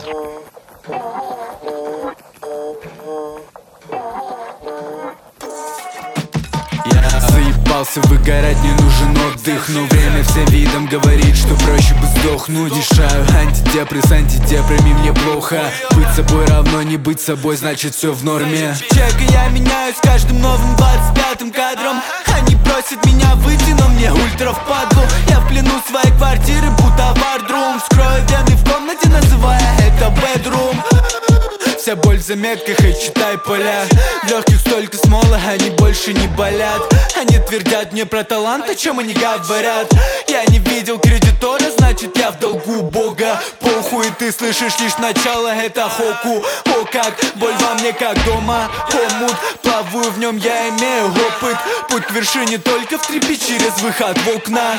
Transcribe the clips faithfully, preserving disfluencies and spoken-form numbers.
Я заебался выгорать, не нужен отдых, но время всем видом говорит, что проще бы сдохнуть. Решаю антидепресс, антидепрами мне плохо. Быть собой равно не быть собой, значит все в норме. Чек, и я меняюсь с каждым новым двадцать пятым кадром. Они просят меня выйти, но мне ультра впадлу. Я в плену своей квартиры, будто вардрум. Скрою вены в комнате, называя это бедрум. Вся боль в заметках и читай поля. В легких столько смола, они больше не болят. Они твердят мне про талант, о чем они говорят. Я не видел кредитора, значит я в долгу Бога. Похуй, ты слышишь лишь начало, это хоку. О как, боль во мне как дома. Омут, плаваю в нем, я имею опыт. Путь к вершине только в трипе через выход в окна.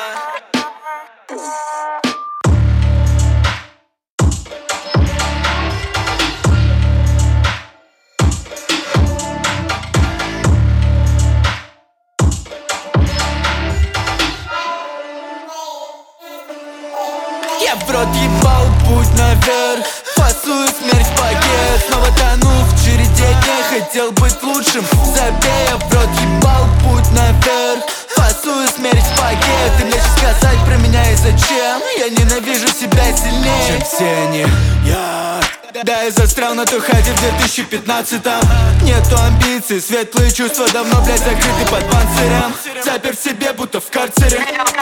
Я в рот ебал путь наверх, фасую смерть в пакет. Снова тону в череде дней, хотел быть лучшим. Забей, я в рот ебал путь наверх, фасую смерть в пакет. Ты мне что сказать про меня и зачем? Я ненавижу себя сильнее, чем все они. Я... Да, я застрял на той хате в две тысячи пятнадцатом. Нету амбиций, светлые чувства давно, блядь, закрыты под панцирем. Запер в себе, будто в карцере.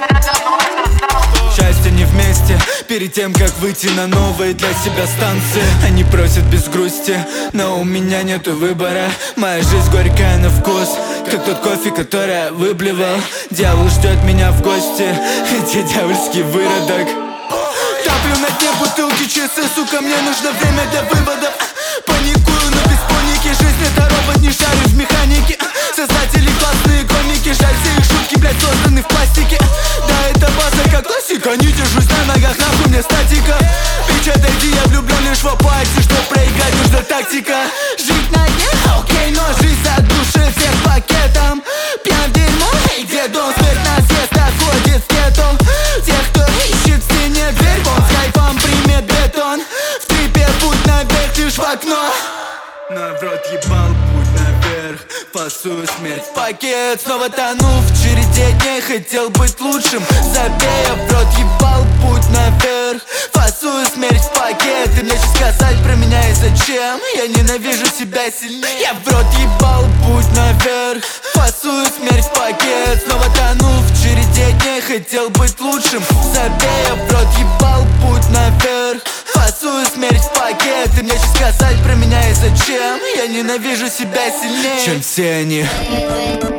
Счастье не вместе, перед тем, как выйти на новые для себя станции. Они просят без грусти, но у меня нету выбора. Моя жизнь горькая на вкус, как тот кофе, который я выблевал. Дьявол ждет меня в гости, где дьявольский выродок. Таплю на дне бутылки, часы, сука, мне нужно время для выводов. Паникую, но без паники, жизнь это робот, не шарю в механике. Создатели классные комики, жаль, все их шутки, блядь, созданы в пластике. Да, это база как классика, не держусь на ногах, нахуй мне статика. Бич, отойди, я влюблен лишь в апатию, что проиграть нужна тактика. Жить на дне, окей, но жизнь от души всех пакетом. Пьян в дерьмо, эй, где дом, смерть нас ест, отходит с кетом. Тех, кто ищет в стене дверь, вон с кайфом примет бетон. В трипе путь наверх, лишь в окно. На в рот ебал путь наверх, фасую смерть в пакет. Снова тону в череде дней, хотел быть лучшим. Забей, я в рот ебал путь наверх, фасую смерть в пакет. Ты мне что сказать про меня и зачем? Я ненавижу себя сильнее. Я в рот ебал путь наверх, фасую смерть в пакет. Снова тону в череде дней, хотел быть лучшим. Забей, я в рот ебал путь наверх, фасую смерть в пакет. Ты мне что сказать про меня и зачем? Я ненавижу себя сильнее, чем все они.